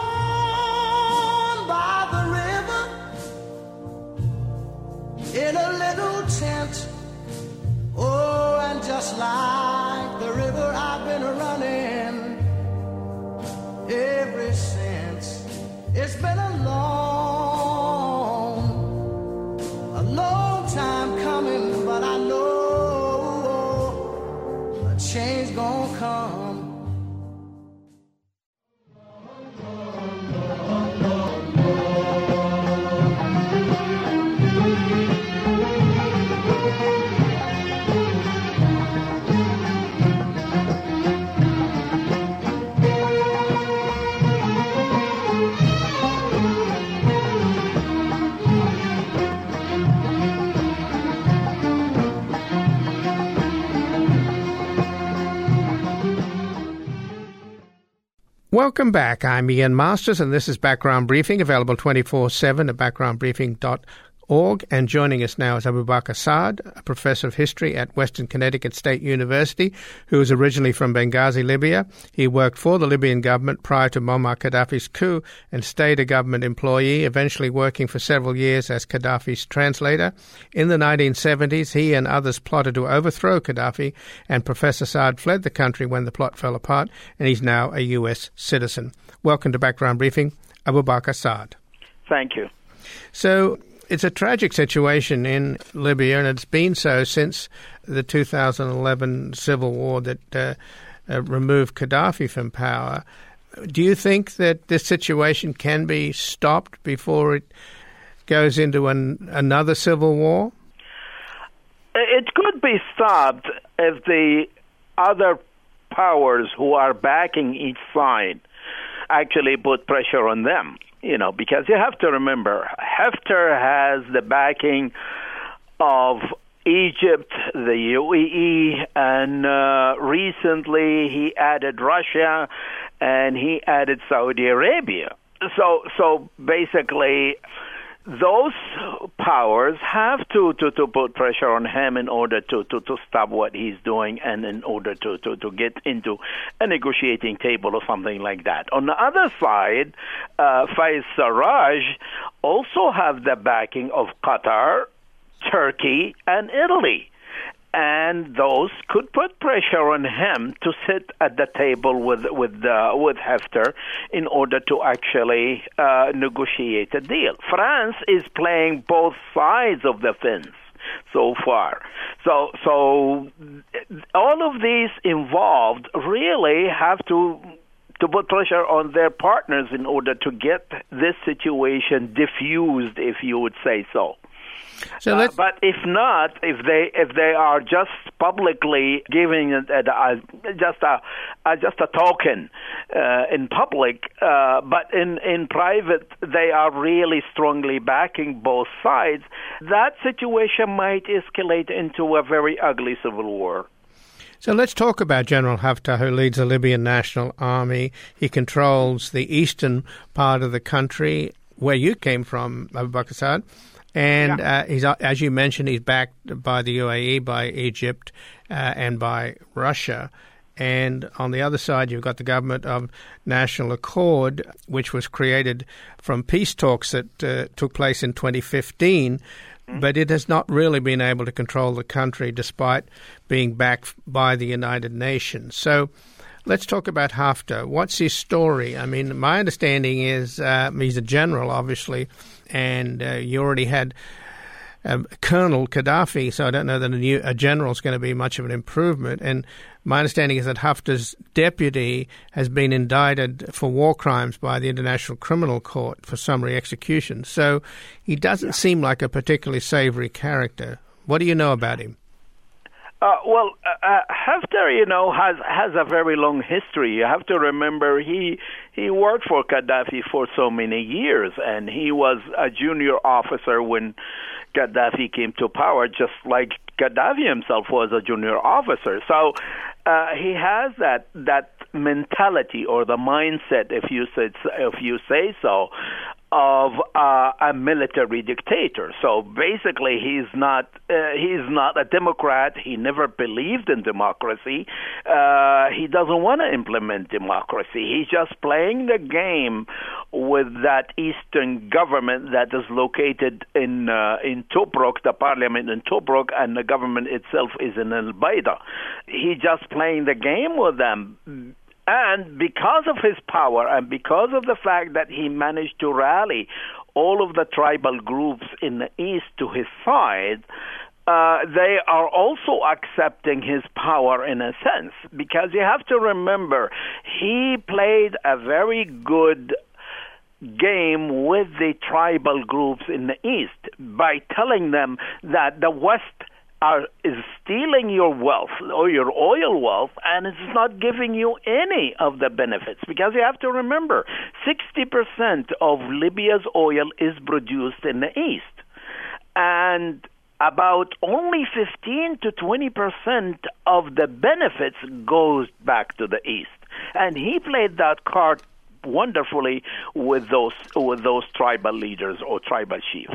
born by the river in a little tent. Oh, and just like the river, I've been running ever since. It's been a long, a long time coming, but I know change gonna come. Welcome back. I'm Ian Masters, and this is Background Briefing, available twenty-four seven at background briefing dot org. And joining us now is Abu Bakr Saad, a professor of history at Western Connecticut State University, who is originally from Benghazi, Libya. He worked for the Libyan government prior to Muammar Gaddafi's coup and stayed a government employee, eventually working for several years as Gaddafi's translator. In the nineteen seventies, he and others plotted to overthrow Gaddafi, and Professor Saad fled the country when the plot fell apart, and he's now a U S citizen. Welcome to Background Briefing, Abu Bakr Saad. Thank you. So, it's a tragic situation in Libya, and it's been so since the two thousand eleven civil war that uh, uh, removed Gaddafi from power. Do you think that this situation can be stopped before it goes into an, another civil war? It could be stopped if the other powers who are backing each side actually put pressure on them. You know, because you have to remember, Haftar has the backing of Egypt, the U A E, and uh, recently he added Russia and he added Saudi Arabia. So, so basically, those powers have to, to, to put pressure on him in order to, to, to stop what he's doing and in order to, to, to get into a negotiating table or something like that. On the other side, uh, Faiz Sarraj also have the backing of Qatar, Turkey, and Italy. And those could put pressure on him to sit at the table with with uh, with Haftar in order to actually uh, negotiate a deal. France is playing both sides of the fence so far. So so all of these involved really have to to put pressure on their partners in order to get this situation diffused, if you would say so. So uh, but if not, if they if they are just publicly giving it a, a, just a, a just a token uh, in public, uh, but in in private they are really strongly backing both sides, that situation might escalate into a very ugly civil war. So let's talk about General Haftar, who leads the Libyan National Army. He controls the eastern part of the country, where you came from, Abu Bakr Saad. And yeah. uh, he's, as you mentioned, he's backed by the U A E, by Egypt, uh, and by Russia. And on the other side, you've got the government of National Accord, which was created from peace talks that uh, took place in twenty fifteen. Mm-hmm. But it has not really been able to control the country despite being backed by the United Nations. So let's talk about Haftar. What's his story? I mean, my understanding is uh, he's a general, obviously, and uh, you already had um, Colonel Gaddafi, so I don't know that a, new, a general is going to be much of an improvement. And my understanding is that Haftar's deputy has been indicted for war crimes by the International Criminal Court for summary execution. So he doesn't yeah. seem like a particularly savory character. What do you know about him? Uh, well, uh, Haftar, you know, has has a very long history. You have to remember he he worked for Gaddafi for so many years, and he was a junior officer when Gaddafi came to power, just like Gaddafi himself was a junior officer. So uh, he has that that mentality or the mindset, if you say, if you say so, of uh, a military dictator. So basically, he's not uh, he's not a Democrat. He never believed in democracy. Uh, he doesn't want to implement democracy. He's just playing the game with that Eastern government that is located in uh, in Tobruk, the parliament in Tobruk, and the government itself is in Al Baida. He's just playing the game with them. And because of his power and because of the fact that he managed to rally all of the tribal groups in the east to his side, uh, they are also accepting his power in a sense. Because you have to remember, he played a very good game with the tribal groups in the east by telling them that the West Are, is stealing your wealth or your oil wealth, and it's not giving you any of the benefits. Because you have to remember, sixty percent of Libya's oil is produced in the east, and about only fifteen to twenty percent of the benefits goes back to the east. And he played that card wonderfully with those with those tribal leaders or tribal chiefs.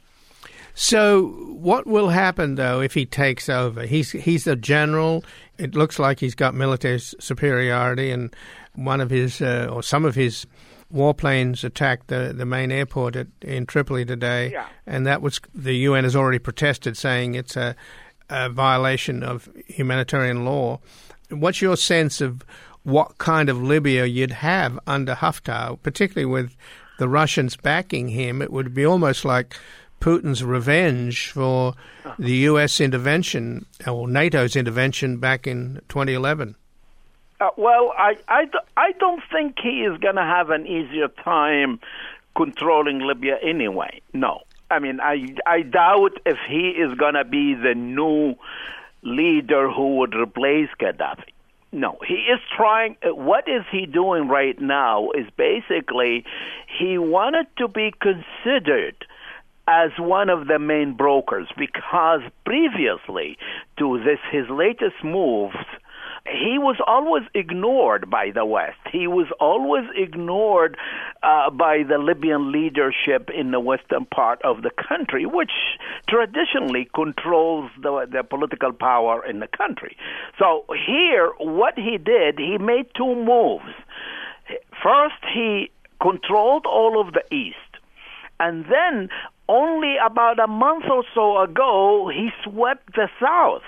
So what will happen, though, if he takes over? He's he's a general. It looks like he's got military superiority, and one of his uh, or some of his warplanes attacked the, the main airport at, in Tripoli today, yeah. and that was the U N has already protested, saying it's a, a violation of humanitarian law. What's your sense of what kind of Libya you'd have under Haftar, particularly with the Russians backing him? It would be almost like Putin's revenge for the U S intervention or NATO's intervention back in twenty eleven. Uh, well, I, I, I don't think he is going to have an easier time controlling Libya anyway. No. I mean, I, I doubt if he is going to be the new leader who would replace Gaddafi. No, he is trying. What is he doing right now is basically he wanted to be considered as one of the main brokers, because previously to this, his latest moves, he was always ignored by the West. He was always ignored uh, by the Libyan leadership in the western part of the country, which traditionally controls the, the political power in the country. So here, what he did, he made two moves. First, he controlled all of the East. And then, only about a month or so ago, he swept the South.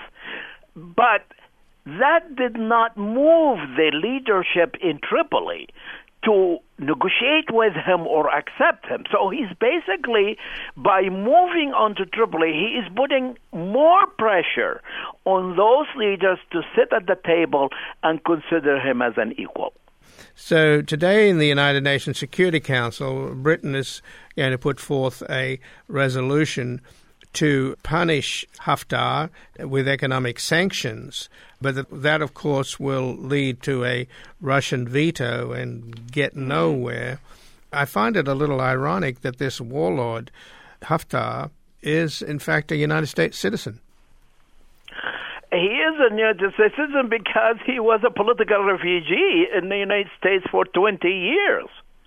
But that did not move the leadership in Tripoli to negotiate with him or accept him. So he's basically, by moving on to Tripoli, he is putting more pressure on those leaders to sit at the table and consider him as an equal. So today in the United Nations Security Council, Britain is going to put forth a resolution to punish Haftar with economic sanctions, but that, of course, will lead to a Russian veto and get nowhere. I find it a little ironic that this warlord, Haftar, is, in fact, a United States citizen. He is a United States citizen because he was a political refugee in the United States for twenty years.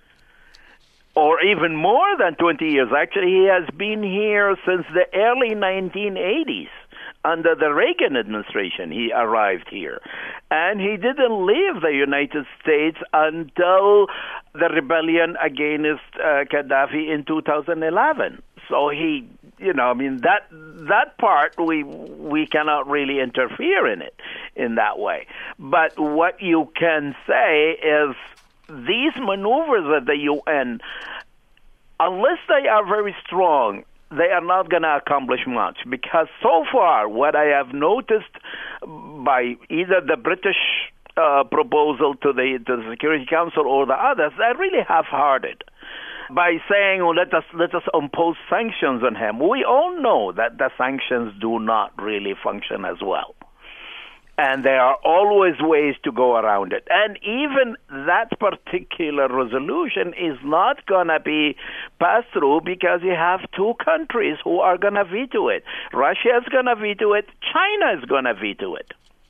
Or even more than twenty years. Actually, he has been here since the early nineteen eighties. Under the Reagan administration, he arrived here. And he didn't leave the United States until the rebellion against uh, Gaddafi in two thousand eleven. So he, you know, I mean, that that part, we we cannot really interfere in it in that way. But what you can say is these maneuvers at the U N, unless they are very strong, they are not going to accomplish much, because so far what I have noticed by either the British uh, proposal to the, to the Security Council or the others, they're really half-hearted by saying, oh, let us let us impose sanctions on him. We all know that the sanctions do not really function as well. And there are always ways to go around it. And even that particular resolution is not going to be passed through because you have two countries who are going to veto it. Russia is going to veto it. China is going to veto it.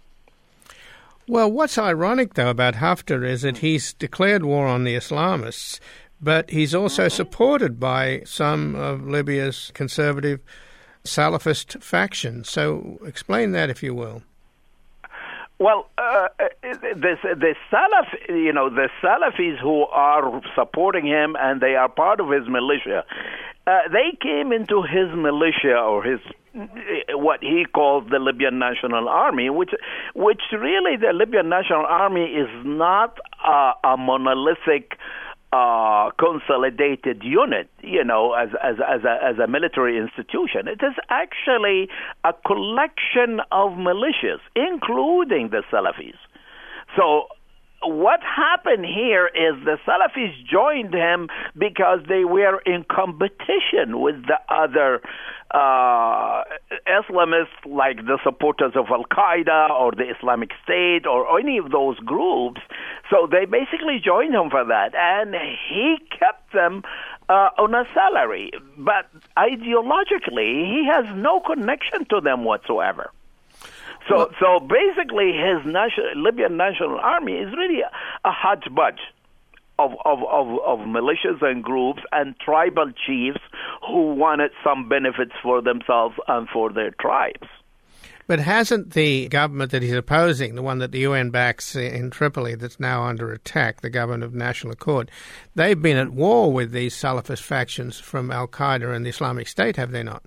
Well, what's ironic, though, about Haftar is that he's declared war on the Islamists, but he's also supported by some of Libya's conservative Salafist factions. So explain that, if you will. Well, uh, the, the Salaf, you know, the Salafis who are supporting him and they are part of his militia, uh, they came into his militia or his what he called the Libyan National Army, which, which really the Libyan National Army is not uh, a monolithic Uh, consolidated unit, you know, as as as a, as a military institution. It is actually a collection of militias, including the Salafis. So what happened here is the Salafis joined him because they were in competition with the other uh, Islamists, like the supporters of Al-Qaeda or the Islamic State or any of those groups. So they basically joined him for that, and he kept them uh, on a salary. But ideologically, he has no connection to them whatsoever. So, Well, so basically, his national, Libyan National Army is really a, a hodgepodge of, of, of, of militias and groups and tribal chiefs who wanted some benefits for themselves and for their tribes. But hasn't the government that he's opposing, the one that the U N backs in Tripoli that's now under attack, the government of National Accord, they've been at war with these Salafist factions from Al-Qaeda and the Islamic State, have they not?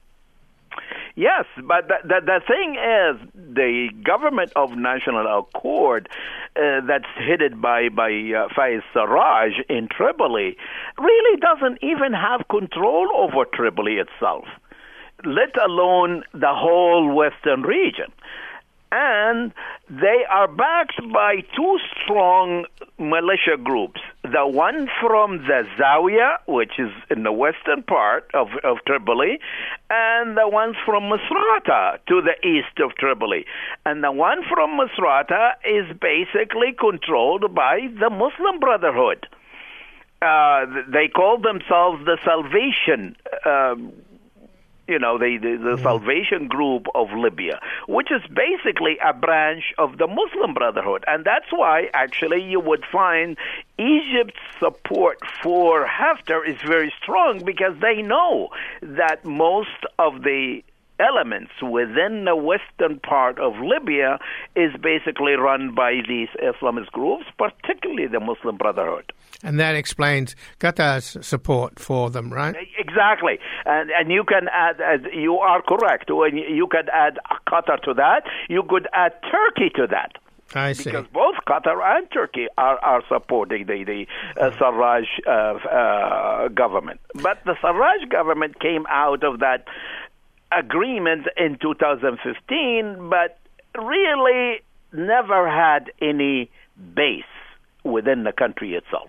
Yes, but the, the, the thing is, the government of National Accord uh, that's headed by, by uh, Faiz Sarraj in Tripoli really doesn't even have control over Tripoli itself, let alone the whole western region. And they are backed by two strong militia groups. The one from the Zawiya, which is in the western part of, of Tripoli, and the ones from Misrata to the east of Tripoli. And the one from Misrata is basically controlled by the Muslim Brotherhood. Uh, they call themselves the Salvation um, you know, the, the, the mm. Salvation Group of Libya, which is basically a branch of the Muslim Brotherhood. And that's why, actually, you would find Egypt's support for Haftar is very strong, because they know that most of the elements within the western part of Libya is basically run by these Islamist groups, particularly the Muslim Brotherhood. And that explains Qatar's support for them, right? Exactly. And and you can add, as you are correct, when you could add Qatar to that, you could add Turkey to that. I see. Because both Qatar and Turkey are, are supporting the, the uh, Sarraj uh, uh, government. But the Sarraj government came out of that agreement in two thousand fifteen, but really never had any base within the country itself.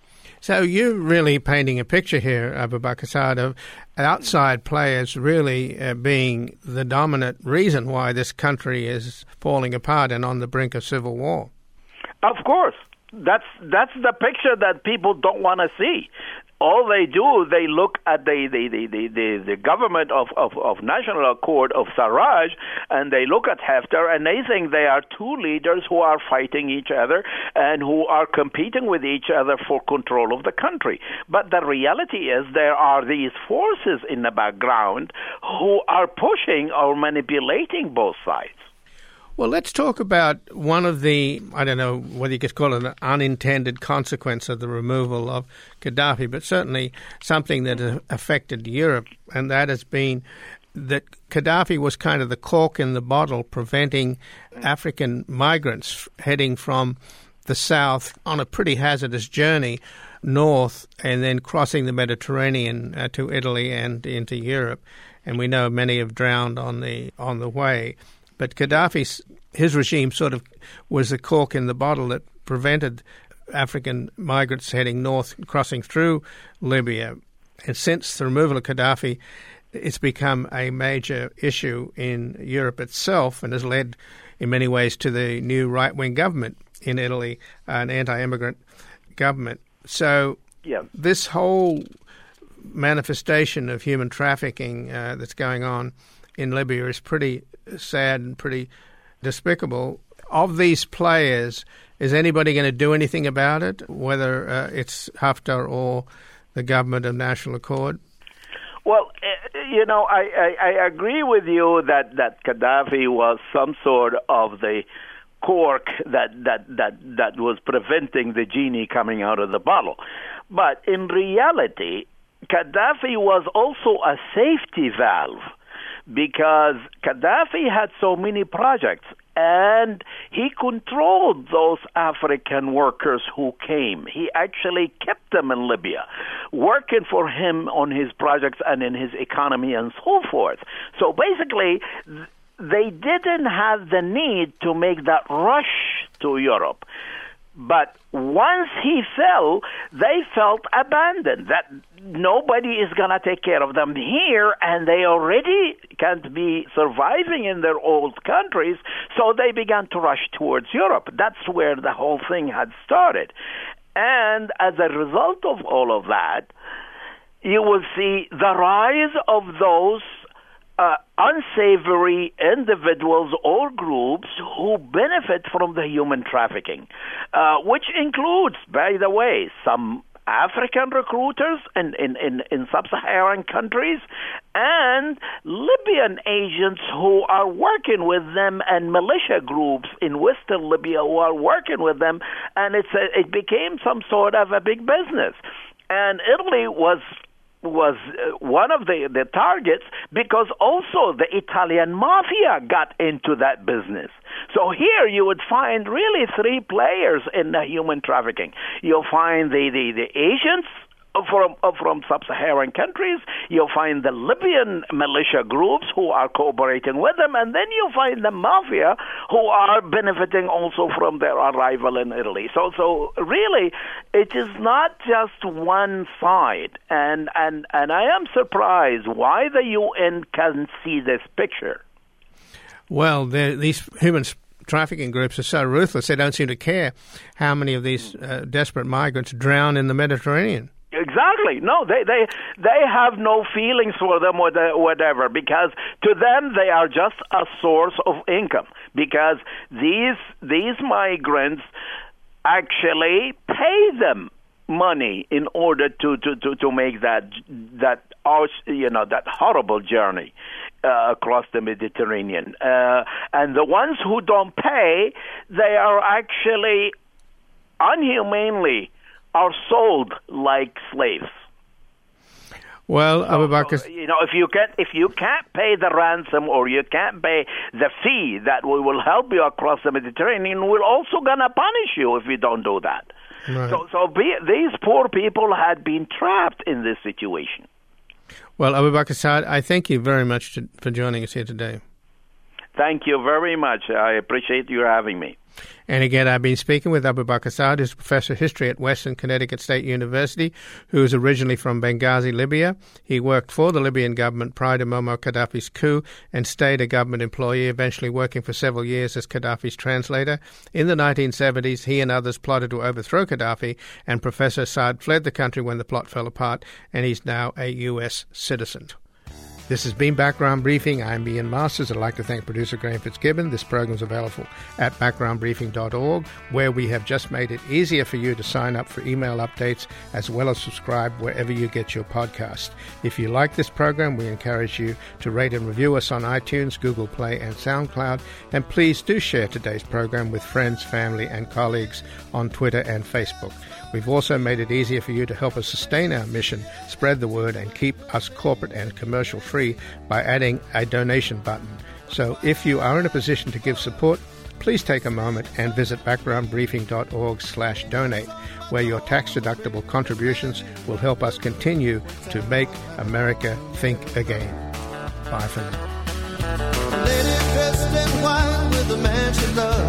So you're really painting a picture here, Abu Bakr Saad, of outside players really uh, being the dominant reason why this country is falling apart and on the brink of civil war. Of course. That's that's the picture that people don't want to see. All they do, they look at the the, the, the, the, the government of, of, of National Accord of Sarraj, and they look at Haftar, and they think they are two leaders who are fighting each other and who are competing with each other for control of the country. But the reality is there are these forces in the background who are pushing or manipulating both sides. Well, let's talk about one of the, I don't know whether you could call it an unintended consequence of the removal of Gaddafi, but certainly something that affected Europe, and that has been that Gaddafi was kind of the cork in the bottle, preventing African migrants heading from the south on a pretty hazardous journey north and then crossing the Mediterranean uh, to Italy and into Europe. And we know many have drowned on the on the way. But Gaddafi's, his regime sort of was the cork in the bottle that prevented African migrants heading north, crossing through Libya. And since the removal of Gaddafi, it's become a major issue in Europe itself and has led in many ways to the new right-wing government in Italy, an anti-immigrant government. So yeah. This whole manifestation of human trafficking uh, that's going on in Libya is pretty sad and pretty despicable. Of these players, is anybody going to do anything about it, whether uh, it's Haftar or the government of National Accord? Well, you know, I, I, I agree with you that, that Gaddafi was some sort of the cork that, that, that, that was preventing the genie coming out of the bottle. But in reality, Gaddafi was also a safety valve, because Gaddafi had so many projects, and he controlled those African workers who came. He actually kept them in Libya, working for him on his projects and in his economy and so forth. So basically, they didn't have the need to make that rush to Europe. But once he fell, they felt abandoned, that nobody is going to take care of them here, and they already can't be surviving in their old countries, so they began to rush towards Europe. That's where the whole thing had started. And as a result of all of that, you will see the rise of those uh, unsavory individuals or groups who benefit from the human trafficking, uh, which includes, by the way, some African recruiters in, in, in, in sub-Saharan countries and Libyan agents who are working with them and militia groups in western Libya who are working with them, and it's a, it became some sort of a big business. And Italy was was one of the, the targets because also the Italian mafia got into that business. So here you would find really three players in the human trafficking. You'll find the, the, the agents from from sub-Saharan countries, you'll find the Libyan militia groups who are cooperating with them, and then you'll find the mafia who are benefiting also from their arrival in Italy. So so really, it is not just one side, and, and, and I am surprised why the U N can see this picture. Well, these human trafficking groups are so ruthless, they don't seem to care how many of these uh, desperate migrants drown in the Mediterranean. Exactly. No, they, they they have no feelings for them or the, whatever, because to them they are just a source of income. Because these these migrants actually pay them money in order to, to, to, to make that that you know that horrible journey uh, across the Mediterranean. Uh, and the ones who don't pay, they are actually unhumanely are sold like slaves. Well, Abu Bakr, so, you know, if you can't if you can't pay the ransom or you can't pay the fee that we will help you across the Mediterranean, we're also gonna punish you if you don't do that. Right. So, so be, these poor people had been trapped in this situation. Well, Abu Bakr Saad, I thank you very much to, for joining us here today. Thank you very much. I appreciate you having me. And again, I've been speaking with Abu Bakr Saad, who's a professor of history at Western Connecticut State University, who is originally from Benghazi, Libya. He worked for the Libyan government prior to Muammar Gaddafi's coup and stayed a government employee, eventually working for several years as Gaddafi's translator. In the nineteen seventies, he and others plotted to overthrow Gaddafi, and Professor Saad fled the country when the plot fell apart, and he's now a U S citizen. This has been Background Briefing. I'm Ian Masters. I'd like to thank producer Graham Fitzgibbon. This program is available at background briefing dot org, where we have just made it easier for you to sign up for email updates as well as subscribe wherever you get your podcast. If you like this program, we encourage you to rate and review us on iTunes, Google Play, and SoundCloud. And please do share today's program with friends, family, and colleagues on Twitter and Facebook. We've also made it easier for you to help us sustain our mission, spread the word, and keep us corporate and commercial free by adding a donation button. So if you are in a position to give support, please take a moment and visit background briefing dot org slash donate, where your tax-deductible contributions will help us continue to make America think again. Bye for now. A lady dressed in white with a man she loves.